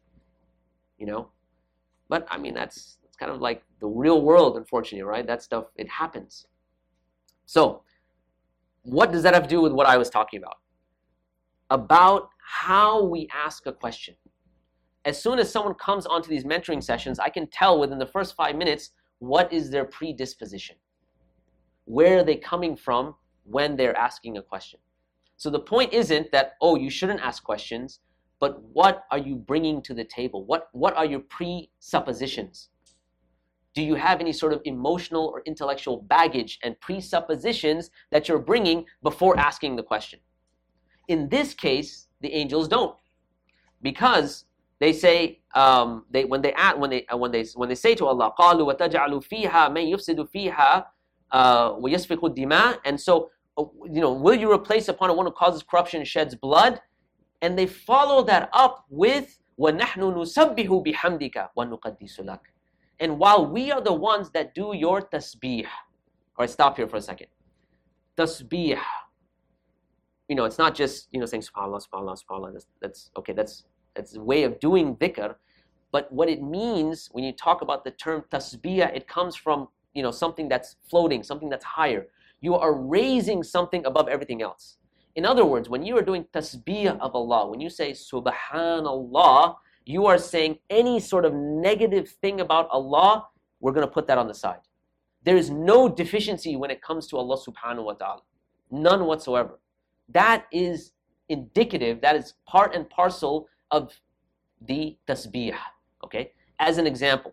Speaker 1: But I mean, that's kind of like the real world, unfortunately, right? That stuff, it happens. So, what does that have to do with what I was talking about? About how we ask a question. As soon as someone comes onto these mentoring sessions, I can tell within the first 5 minutes what is their predisposition. Where are they coming from when they're asking a question? So the point isn't that, oh, you shouldn't ask questions, but what are you bringing to the table? What are your presuppositions? Do you have any sort of emotional or intellectual baggage and presuppositions that you're bringing before asking the question? In this case, the angels don't, because they say when they say to Allah, قالوا وتجعل فيها من يفسد فيها ويسفك الدماء, and so will you replace upon one who causes corruption and sheds blood? And they follow that up with وَنَحْنُ نُسَبِّحُ بِحَمْدِكَ وَنُقَدِّسُ لَكَ. And while we are the ones that do your tasbih. All right, stop here for a second. Tasbih. It's not just saying subhanallah, subhanallah, subhanallah. That's okay. That's a way of doing dhikr. But what it means when you talk about the term tasbih, it comes from something that's floating, something that's higher. You are raising something above everything else. In other words, when you are doing tasbih of Allah, when you say subhanallah, you are saying any sort of negative thing about Allah, we're going to put that on the side. There is no deficiency when it comes to Allah subhanahu wa ta'ala. None whatsoever. That is indicative, that is part and parcel of the tasbih. Okay? As an example,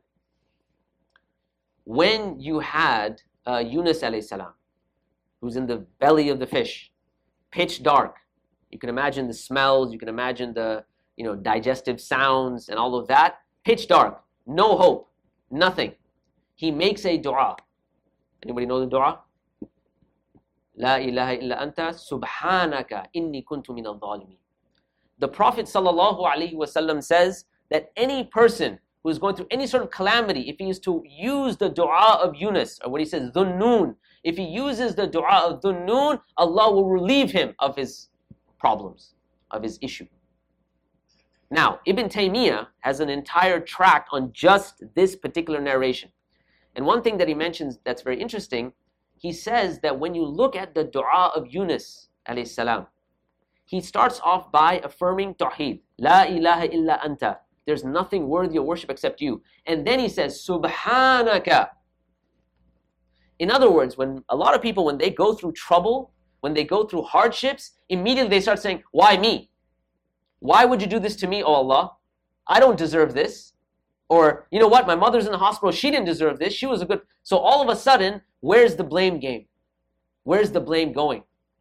Speaker 1: when you had Yunus alayhi salam, who's in the belly of the fish, pitch dark, you can imagine the smells, you can imagine the digestive sounds and all of that, pitch dark, no hope, nothing. He makes a dua. Anybody know the dua? La ilaha illa anta subhanaka inni kuntu minal zalimin. The Prophet sallallahu alaihi wasallam says that any person who is going through any sort of calamity, if he is to use the dua of Yunus, or what he says, Dhunnun, if he uses the dua of Dhunnun, Allah will relieve him of his problems, of his issue. Now, Ibn Taymiyyah has an entire tract on just this particular narration. And one thing that he mentions that's very interesting, he says that when you look at the dua of Yunus alayhi salam, he starts off by affirming Tawheed. La ilaha illa anta. There's nothing worthy of worship except you. And then he says, Subhanaka. In other words, when a lot of people, when they go through trouble, when they go through hardships, immediately they start saying, why me? Why would you do this to me, O Allah? I don't deserve this. Or, you know what, my mother's in the hospital, she didn't deserve this, she was a good... So all of a sudden, where's the blame game? Where's the blame going?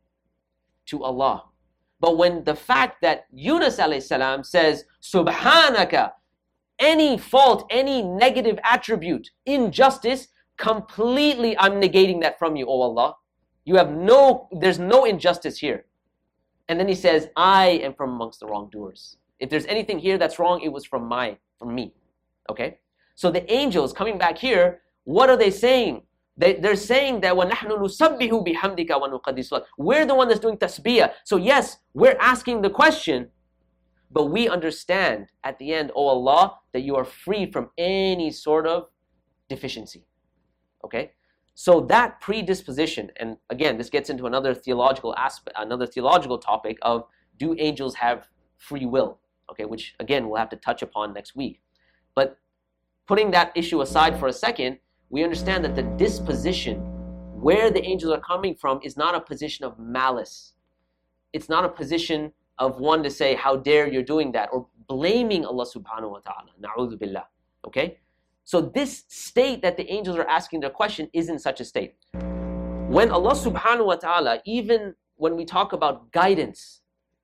Speaker 1: To Allah. But when the fact that Yunus alayhi salam says, Subhanaka, any fault, any negative attribute, injustice, completely I'm negating that from you, O Allah. There's no injustice here. And then he says, I am from amongst the wrongdoers. If there's anything here that's wrong, it was from me. Okay? So the angels coming back here, what are they saying? They're saying that وَنَحْنُ نُسَبِّحُ بِحَمْدِكَ وَنُقَدِّسُ لَكَ. We're the one that's doing tasbiyah. So yes, we're asking the question, but we understand at the end, O Allah, that you are free from any sort of deficiency. Okay? So that predisposition, and again, this gets into another theological aspect, another theological topic of, do angels have free will? Okay, which again, we'll have to touch upon next week. But putting that issue aside for a second, we understand that the disposition, where the angels are coming from, is not a position of malice. It's not a position of one to say, how dare you're doing that, or blaming Allah subhanahu wa ta'ala. Na'udhu billah. Okay? So this state that the angels are asking their question isn't such a state. When Allah subhanahu wa ta'ala, even when we talk about guidance,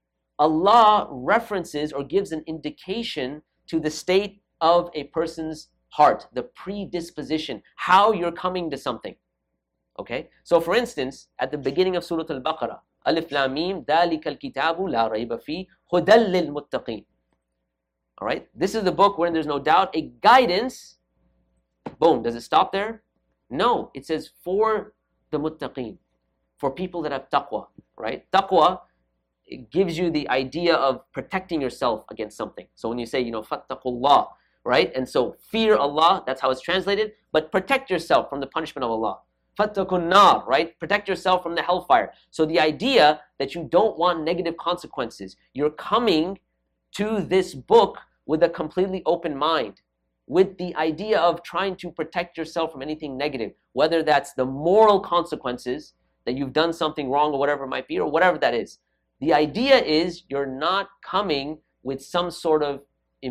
Speaker 1: Allah references or gives an indication to the state of a person's heart, the predisposition, how you're coming to something. Okay? So for instance, at the beginning of Surah Al-Baqarah, Alif Lam Mim, ذَلِكَ الْكِتَابُ لَا رَيْبَ فِيهِ هُدًى لِلْمُتَّقِينَ. Alright? This is the book wherein there's no doubt, a guidance. Boom. Does it stop there? No. It says for the muttaqeen, for people that have taqwa. Right? Taqwa, it gives you the idea of protecting yourself against something. So when you say, fattaqullah, right? And so fear Allah, that's how it's translated, but protect yourself from the punishment of Allah. Fattakun nar, right? Protect yourself from the hellfire. So the idea that you don't want negative consequences, you're coming to this book with a completely open mind, with the idea of trying to protect yourself from anything negative, whether that's the moral consequences, that you've done something wrong or whatever it might be, or whatever that is. The idea is you're not coming with some sort of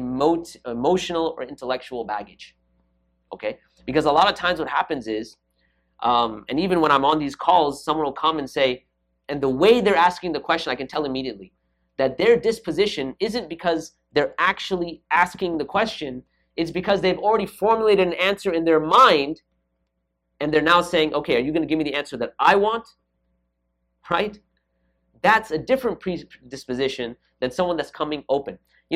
Speaker 1: emotional or intellectual baggage. Okay? Because a lot of times what happens is, and even when I'm on these calls, someone will come and say, and the way they're asking the question, I can tell immediately, that their disposition isn't because they're actually asking the question, it's because they've already formulated an answer in their mind, and they're now saying, okay, are you going to give me the answer that I want? Right? That's a different predisposition than someone that's coming open.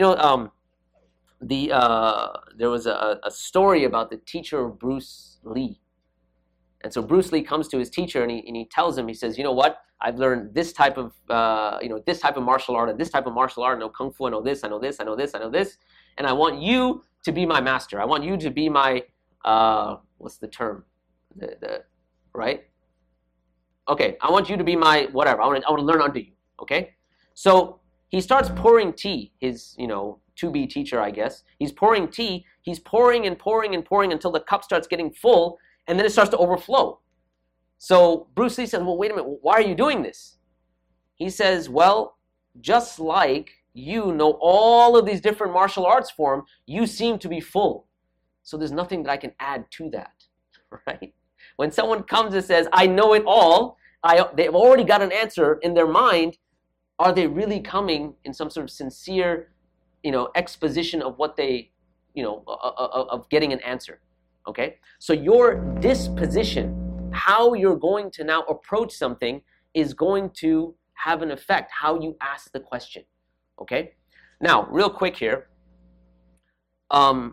Speaker 1: There was a story about the teacher of Bruce Lee. And so Bruce Lee comes to his teacher and he tells him, he says, you know what, I've learned this type of this type of martial art and this type of martial art. I know Kung Fu, I know this, I know this, I know this, I know this. And I want you to be my master. I want you to be my, what's the term? Right? Okay, I want you to be my whatever. I want to learn under you. Okay? So he starts pouring tea, his, to-be teacher, I guess. He's pouring tea. He's pouring and pouring and pouring until the cup starts getting full, and then it starts to overflow. So Bruce Lee says, well, wait a minute, why are you doing this? He says, well, just like you know all of these different martial arts forms, you seem to be full. So there's nothing that I can add to that, right? When someone comes and says, I know it all, they've already got an answer in their mind, are they really coming in some sort of sincere, exposition of what they, of getting an answer, okay? So your disposition, how you're going to now approach something is going to have an effect, how you ask the question, okay? Now, real quick here,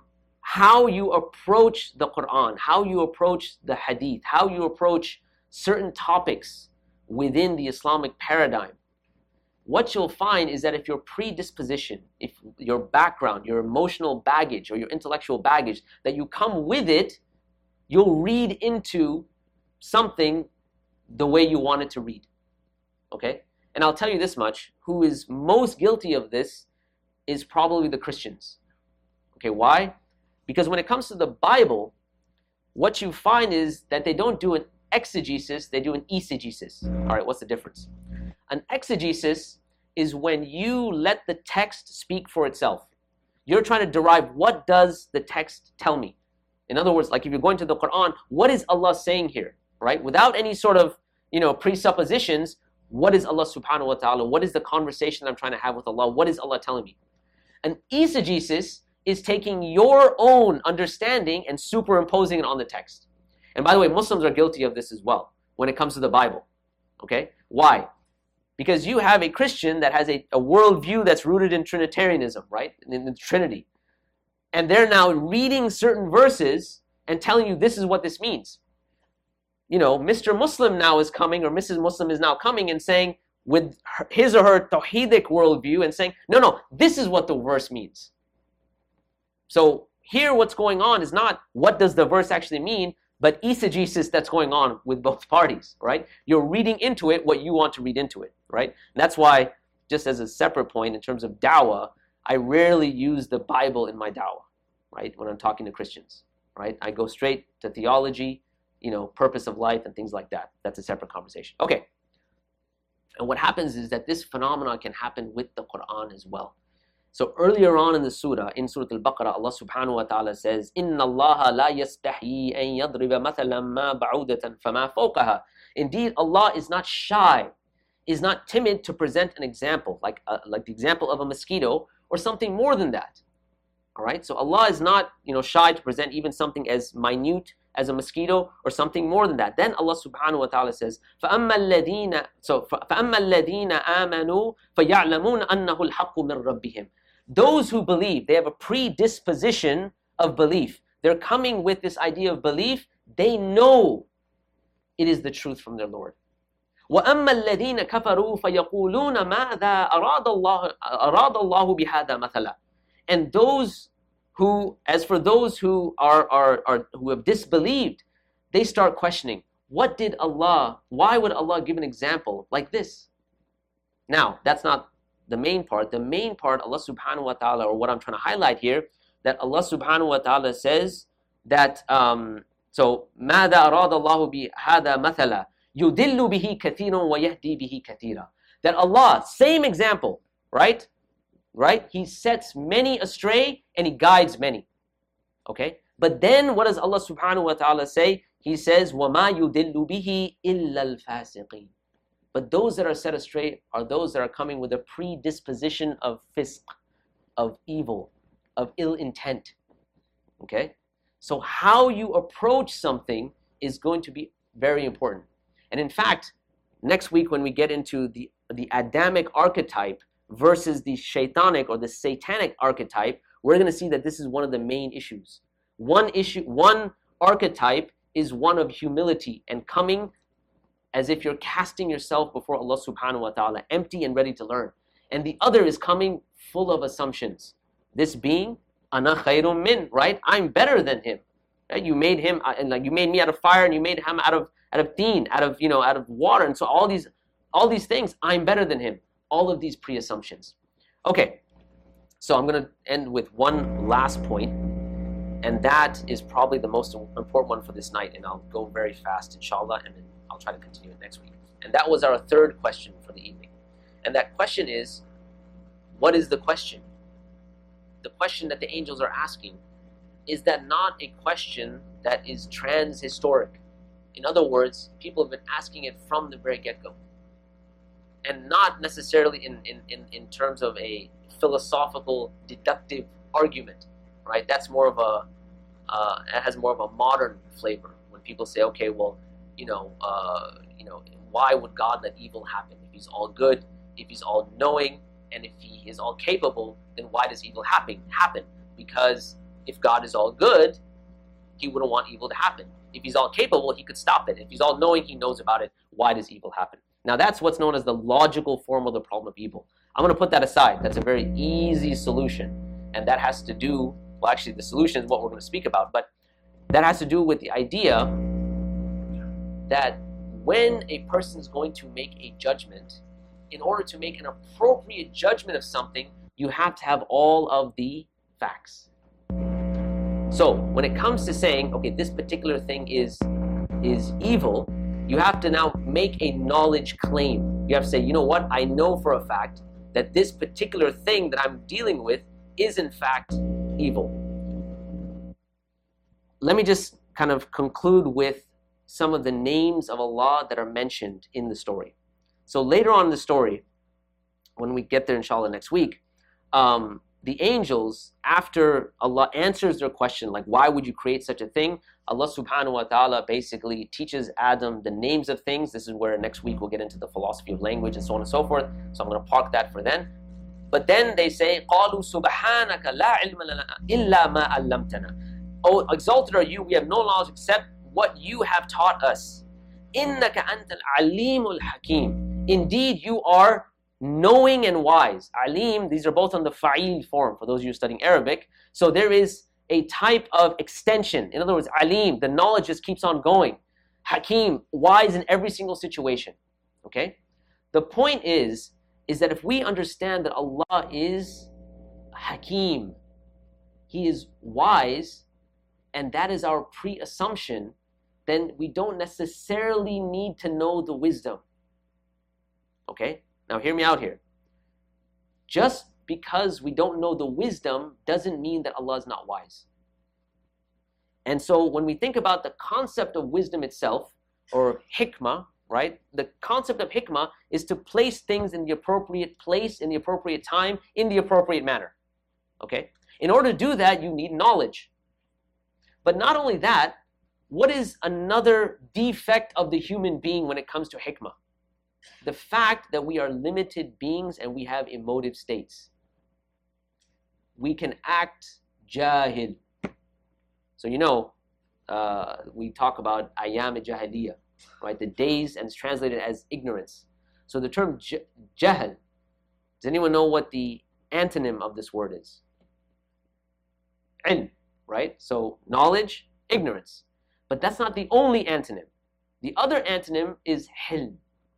Speaker 1: how you approach the Quran, how you approach the Hadith, how you approach certain topics within the Islamic paradigm, what you'll find is that if your predisposition, if your background, your emotional baggage or your intellectual baggage, that you come with it, you'll read into something the way you want it to read. Okay? And I'll tell you this much, who is most guilty of this is probably the Christians. Okay, why? Because when it comes to the Bible, what you find is that they don't do an exegesis, they do an eisegesis. All right, what's the difference? An exegesis is when you let the text speak for itself. You're trying to derive, what does the text tell me? In other words, like if you're going to the Quran, what is Allah saying here? Right? Without any sort of, presuppositions, what is Allah subhanahu wa ta'ala? What is the conversation I'm trying to have with Allah? What is Allah telling me? An eisegesis is taking your own understanding and superimposing it on the text. And by the way, Muslims are guilty of this as well when it comes to the Bible. Okay? Why? Because you have a Christian that has a worldview that's rooted in Trinitarianism, right? In the Trinity. And they're now reading certain verses and telling you this is what this means. Mr. Muslim now is coming, or Mrs. Muslim is now coming and saying, with his or her tawhidic worldview, and saying, no, this is what the verse means. So here what's going on is not what does the verse actually mean, but eisegesis that's going on with both parties, right? You're reading into it what you want to read into it, right? And that's why, just as a separate point in terms of dawah, I rarely use the Bible in my dawah, right? When I'm talking to Christians, right? I go straight to theology, purpose of life and things like that. That's a separate conversation. Okay. And what happens is that this phenomenon can happen with the Quran as well. So earlier on in the surah, in Surah Al-Baqarah, Allah subhanahu wa ta'ala says, إِنَّ اللَّهَ لَا يَسْتَحْيِي أَن يَضْرِبَ مَثَلًا مَا بَعُودَةً فَمَا فَوْقَهَا. Indeed, Allah is not shy, is not timid to present an example, like the example of a mosquito or something more than that. All right? So Allah is not, shy to present even something as minute as a mosquito or something more than that. Then Allah subhanahu wa ta'ala says, فَأَمَّا الَّذِينَ آمَنُوا فَيَعْلَمُونَ أَنَّهُ الْحَقُّ مِنْ رَبِّهِمْ. Those who believe, they have a predisposition of belief. They're coming with this idea of belief. They know it is the truth from their Lord. وَأَمَّا الَّذِينَ كَفَرُوا فَيَقُولُونَ مَاذَا أَرَادَ اللَّهُ بِهَذَا مَثَلًا. And as for those who who have disbelieved, they start questioning, why would Allah give an example like this? Now, that's not the main part. The main part, Allah subhanahu wa ta'ala, or what I'm trying to highlight here, that Allah subhanahu wa ta'ala says that, مَاذَا أَرَادَ اللَّهُ بِهَذَا مَثَلًا يُدِلُّ بِهِ كَثِيرٌ وَيَهْدِي بِهِ كَثِيرًا. That Allah, same example, right? He sets many astray and He guides many. Okay? But then what does Allah subhanahu wa ta'ala say? He says, وَمَا يُدِلُّ بِهِ إِلَّا الْفَاسِقِينَ. But those that are set astray are those that are coming with a predisposition of fisq, of evil, of ill intent. Okay? So how you approach something is going to be very important. And in fact, next week when we get into the Adamic archetype versus the shaitanic or the satanic archetype, we're going to see that this is one of the main issues. One archetype is one of humility and coming as if you're casting yourself before Allah subhanahu wa ta'ala, empty and ready to learn. And the other is coming full of assumptions. This being, ana khayrun min, right? I'm better than him. Right? You made him, and like you made me out of fire, and you made him out of teen, out of water, and so all these things, I'm better than him. All of these pre-assumptions. Okay, so I'm going to end with one last point, and that is probably the most important one for this night, and I'll go very fast, inshallah, and then I'll try to continue it next week. And that was our third question for the evening. And that question is, what is the question? The question that the angels are asking, is that not a question that is trans-historic? In other words, people have been asking it from the very get-go. And not necessarily in terms of a philosophical, deductive argument, right? That's more of it has more of a modern flavor. When people say, okay, well, why would God let evil happen? If He's all good, if He's all knowing, and if He is all capable, then why does evil happen? Because if God is all good, he wouldn't want evil to happen. If he's all capable, he could stop it. If he's all knowing, he knows about it. Why does evil happen? Now that's what's known as the logical form of the problem of evil. I'm going to put that aside. That's a very easy solution. And that has to do, well, actually the solution is what we're going to speak about, but that has to do with the idea that when a person is going to make a judgment, in order to make an appropriate judgment of something, you have to have all of the facts. So when it comes to saying, okay, this particular thing is evil, you have to now make a knowledge claim. You have to say, you know what, I know for a fact that this particular thing that I'm dealing with is in fact evil. Let me just kind of conclude with some of the names of Allah that are mentioned in the story. So later on in the story, when we get there inshallah next week, the angels, after Allah answers their question, like why would you create such a thing, Allah subhanahu wa ta'ala basically teaches Adam the names of things. This is where next week we'll get into the philosophy of language and so on and so forth. So I'm going to park that for then. But then they say, قَالُوا سُبْحَانَكَ لَا عِلْمَ لَنَا إِلَّا مَا عَلَّمْتَنَا. Oh, exalted are you, we have no knowledge except what you have taught us. إِنَّكَ أَنْتَ الْعَلِيمُ الْحَكِيمُ. Indeed, you are knowing and wise. Alim, these are both on the fa'il form for those of you studying Arabic. So there is a type of extension. In other words, alim, the knowledge just keeps on going. Hakim, wise in every single situation. Okay? The point is that if we understand that Allah is Hakim, He is wise, and that is our pre-assumption, then we don't necessarily need to know the wisdom. Okay? Now hear me out here. Just because we don't know the wisdom doesn't mean that Allah is not wise. And so when we think about the concept of wisdom itself, or hikmah, right? The concept of hikmah is to place things in the appropriate place, in the appropriate time, in the appropriate manner. Okay? In order to do that, you need knowledge. But not only that, what is another defect of the human being when it comes to hikmah? The fact that we are limited beings and we have emotive states. We can act jahil. So you know, we talk about ayam jahiliya, right? The days, and it's translated as ignorance. So the term jahl, does anyone know what the antonym of this word is? Ilm, right? So knowledge, ignorance. But that's not the only antonym. The other antonym is hilm.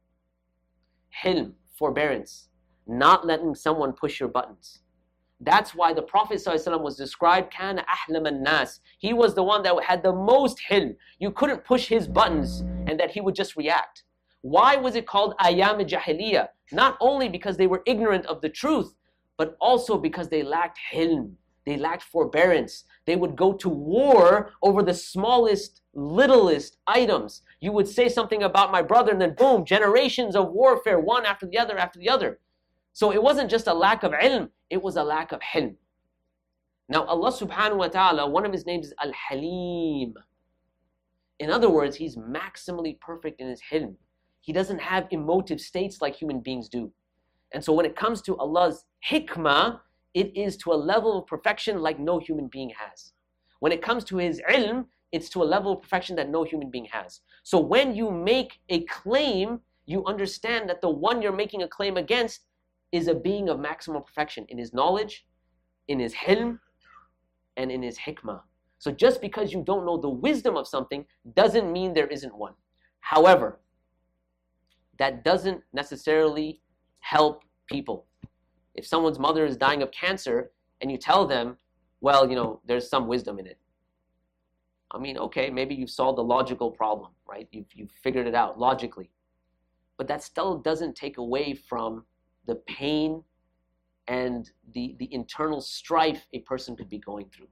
Speaker 1: Hilm, forbearance, not letting someone push your buttons. That's why the Prophet ﷺ was described, kana ahlam an-nas. He was the one that had the most hilm. You couldn't push his buttons and that he would just react. Why was it called ayam jahiliya? Not only because they were ignorant of the truth, but also because they lacked hilm. They lacked forbearance. They would go to war over the smallest, littlest items. You would say something about my brother and then boom, generations of warfare, one after the other after the other. So it wasn't just a lack of ilm, it was a lack of hilm. Now Allah subhanahu wa ta'ala, one of His names is Al-Halim. In other words, He's maximally perfect in His hilm. He doesn't have emotive states like human beings do. And so when it comes to Allah's hikmah, it is to a level of perfection like no human being has. When it comes to His ilm, it's to a level of perfection that no human being has. So when you make a claim, you understand that the one you're making a claim against is a being of maximum perfection in his knowledge, in his hilm, and in his hikmah. So just because you don't know the wisdom of something doesn't mean there isn't one. However, that doesn't necessarily help people. If someone's mother is dying of cancer and you tell them, well, you know, there's some wisdom in it. I mean, okay, maybe you've solved the logical problem, right? You've figured it out logically. But that still doesn't take away from the pain and the internal strife a person could be going through.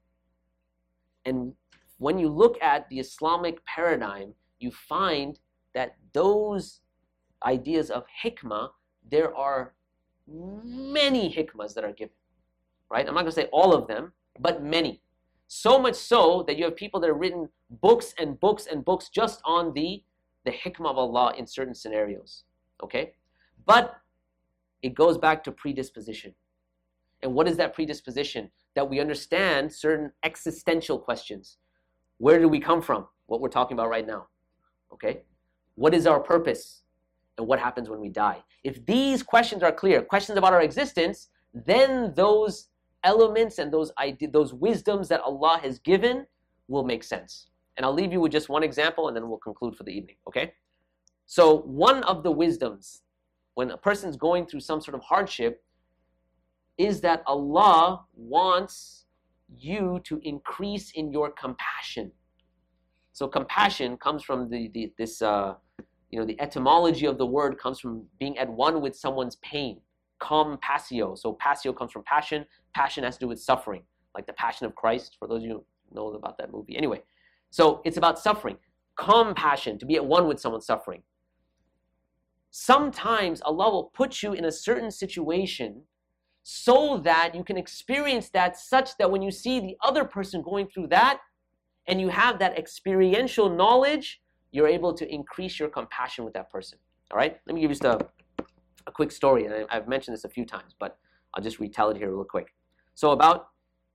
Speaker 1: And when you look at the Islamic paradigm, you find that those ideas of hikmah, there are many hikmahs that are given, right? I'm not going to say all of them, but many. So much so that you have people that have written books and books and books just on the hikmah of Allah in certain scenarios, okay? But it goes back to predisposition. And what is that predisposition? that we understand certain existential questions. Where do we come from? What we're talking about right now. Okay? What is our purpose? And what happens when we die? If these questions are clear, questions about our existence, then those elements and those wisdoms that Allah has given will make sense. And I'll leave you with just one example and then we'll conclude for the evening, okay? So one of the wisdoms when a person's going through some sort of hardship is that Allah wants you to increase in your compassion. So compassion comes from the etymology of the word comes from being at one with someone's pain. Compassio. So passio comes from passion. Passion has to do with suffering, like the Passion of Christ, for those of you who know about that movie. Anyway, so it's about suffering. Compassion, to be at one with someone suffering. Sometimes Allah will put you in a certain situation so that you can experience that, such that when you see the other person going through that, and you have that experiential knowledge, you're able to increase your compassion with that person. All right? Let me give you just a quick story, and I've mentioned this a few times, but I'll just retell it here real quick. So about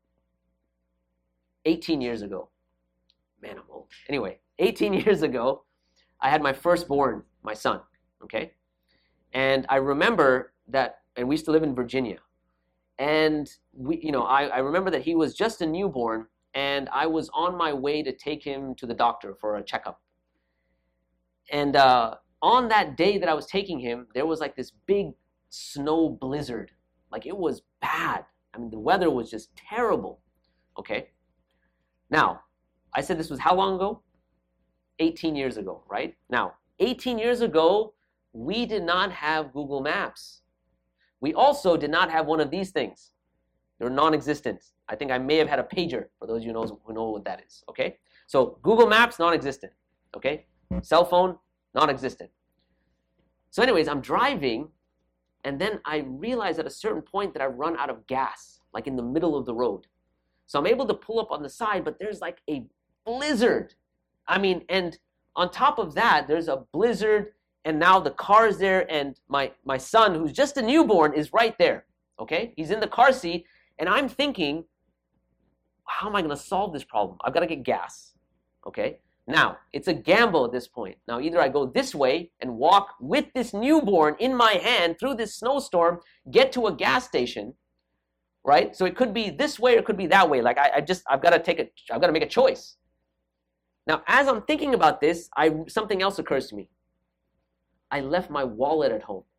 Speaker 1: 18 years ago, man, I'm old. Anyway, 18 years ago, I had my firstborn, my son, okay? And I remember that, and we used to live in Virginia, and I remember that he was just a newborn, and I was on my way to take him to the doctor for a checkup. And on that day that I was taking him, there was like this big snow blizzard. Like it was bad. I mean, the weather was just terrible. Okay? Now, I said this was how long ago? 18 years ago, right? Now, 18 years ago, we did not have Google Maps. We also did not have one of these things. They're non-existent. I think I may have had a pager, for those of you who know what that is, okay? So Google Maps, non-existent, okay? Cell phone, non-existent. So anyways, I'm driving, and then I realize at a certain point that I run out of gas, like in the middle of the road. So I'm able to pull up on the side, but there's like a blizzard. I mean, and on top of that, there's a blizzard, and now the car's there, and my son, who's just a newborn, is right there, okay? He's in the car seat, and I'm thinking, how am I going to solve this problem? I've got to get gas, okay? Now, it's a gamble at this point. Now, either I go this way and walk with this newborn in my hand through this snowstorm, get to a gas station, right? So it could be this way or it could be that way. Like I've got to make a choice. Now, as I'm thinking about this, something else occurs to me. I left my wallet at home.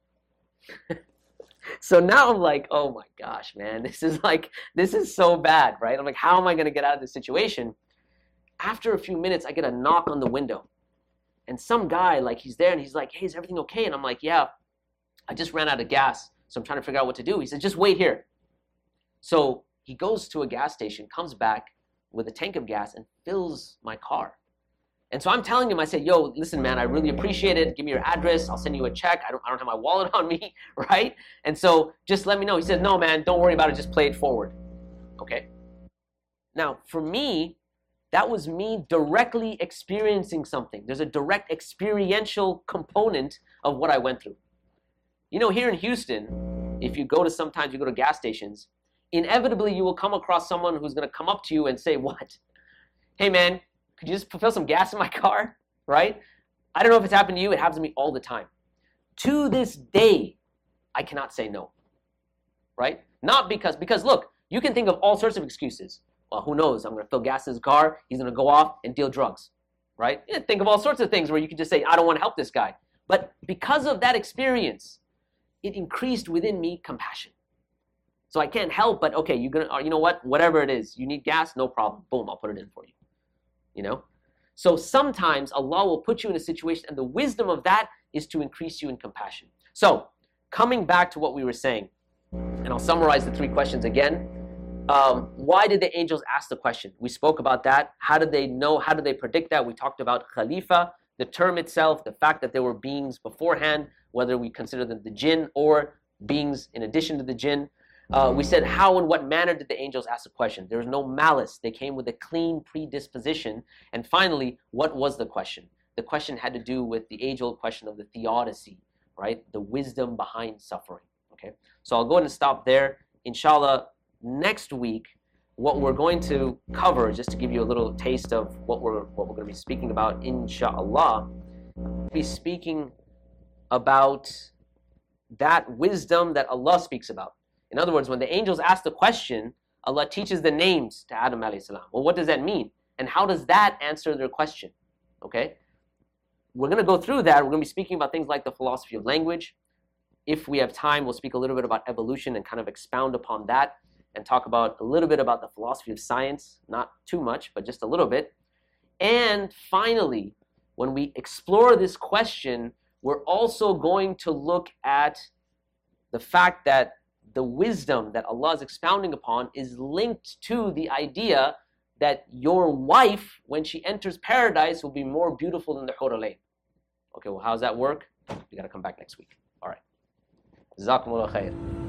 Speaker 1: So now I'm like, oh my gosh, man, this is so bad, right? I'm like, how am I going to get out of this situation? After a few minutes, I get a knock on the window. And some guy, like, he's there and he's like, hey, is everything okay? And I'm like, yeah, I just ran out of gas, so I'm trying to figure out what to do. He said, just wait here. So he goes to a gas station, comes back with a tank of gas and fills my car. And so I'm telling him, I said, yo, listen, man, I really appreciate it. Give me your address. I'll send you a check. I don't have my wallet on me, right? And so just let me know. He said, no, man, don't worry about it. Just play it forward. Okay? Now, for me, that was me directly experiencing something. There's a direct experiential component of what I went through. You know, here in Houston, if you go to gas stations, inevitably you will come across someone who's going to come up to you and say, what? Hey, man, could you just fill some gas in my car, right? I don't know if it's happened to you. It happens to me all the time. To this day, I cannot say no, right? Not because look, you can think of all sorts of excuses. Well, who knows? I'm going to fill gas in his car. He's going to go off and deal drugs, right? Yeah, think of all sorts of things where you can just say, I don't want to help this guy. But because of that experience, it increased within me compassion. So I can't help but, okay, you know what? Whatever it is, you need gas, no problem. Boom, I'll put it in for you. You know? So sometimes Allah will put you in a situation, and the wisdom of that is to increase you in compassion. So, coming back to what we were saying, and I'll summarize the 3 questions again. Why did the angels ask the question? We spoke about that. How did they know? How did they predict that? We talked about Khalifa, the term itself, the fact that there were beings beforehand, whether we consider them the jinn or beings in addition to the jinn. We said how and what manner did the angels ask the question? There was no malice. They came with a clean predisposition. And finally, what was the question? The question had to do with the age-old question of the theodicy, right? The wisdom behind suffering, okay? So I'll go ahead and stop there. Inshallah, next week, what we're going to cover, just to give you a little taste of what we're going to be speaking about, inshallah, we'll be speaking about that wisdom that Allah speaks about. In other words, when the angels ask the question, Allah teaches the names to Adam alayhi salam. Well, what does that mean? And how does that answer their question? Okay? We're going to go through that. We're going to be speaking about things like the philosophy of language. If we have time, we'll speak a little bit about evolution and kind of expound upon that and talk about a little bit about the philosophy of science. Not too much, but just a little bit. And finally, when we explore this question, we're also going to look at the fact that the wisdom that Allah is expounding upon is linked to the idea that your wife, when she enters paradise, will be more beautiful than the Hur al-Ain. Okay, well, how does that work? We got to come back next week. All right. Jazakumullah khair.